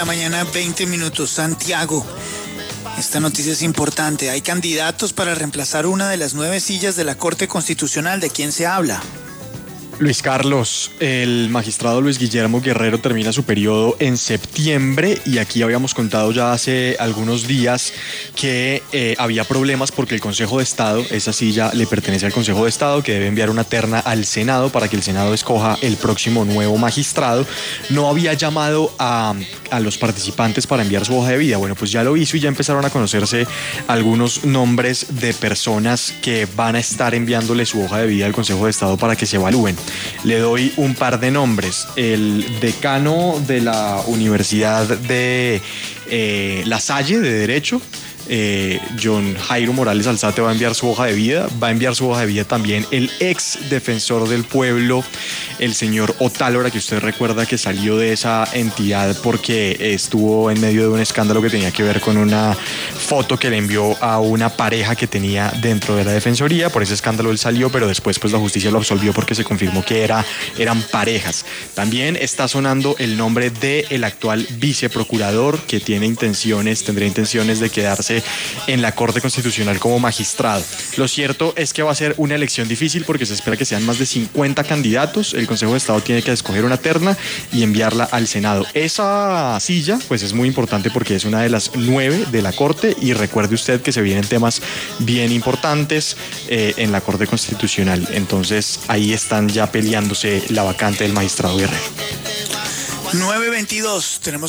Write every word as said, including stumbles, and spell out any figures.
La mañana, veinte minutos. Santiago, esta noticia es importante. Hay candidatos para reemplazar una de las nueve sillas de la Corte Constitucional. ¿De quién se habla? Luis Carlos, el magistrado Luis Guillermo Guerrero termina su periodo en septiembre y aquí habíamos contado ya hace algunos días que eh, había problemas porque el Consejo de Estado, esa silla le pertenece al Consejo de Estado, que debe enviar una terna al Senado para que el Senado escoja el próximo nuevo magistrado. No había llamado a, a los participantes para enviar su hoja de vida. Bueno, pues ya lo hizo y ya empezaron a conocerse algunos nombres de personas que van a estar enviándole su hoja de vida al Consejo de Estado para que se evalúen. Le doy un par de nombres. El decano de la Universidad de eh, La Salle de Derecho, Eh, John Jairo Morales Alzate, va a enviar su hoja de vida. Va a enviar su hoja de vida también el ex defensor del pueblo, el señor Otálora, que usted recuerda que salió de esa entidad porque estuvo en medio de un escándalo que tenía que ver con una foto que le envió a una pareja que tenía dentro de la defensoría. Por ese escándalo él salió, pero después pues la justicia lo absolvió porque se confirmó que era, eran parejas. También está sonando el nombre del actual viceprocurador, que tiene intenciones, tendría intenciones de quedarse en la Corte Constitucional como magistrado. Lo cierto es que va a ser una elección difícil porque se espera que sean más de cincuenta candidatos. El Consejo de Estado tiene que escoger una terna y enviarla al Senado. Esa silla pues es muy importante porque es una de las nueve de la Corte, y recuerde usted que se vienen temas bien importantes eh, en la Corte Constitucional. Entonces ahí están ya peleándose la vacante del magistrado Guerrero. nueve veintidós, tenemos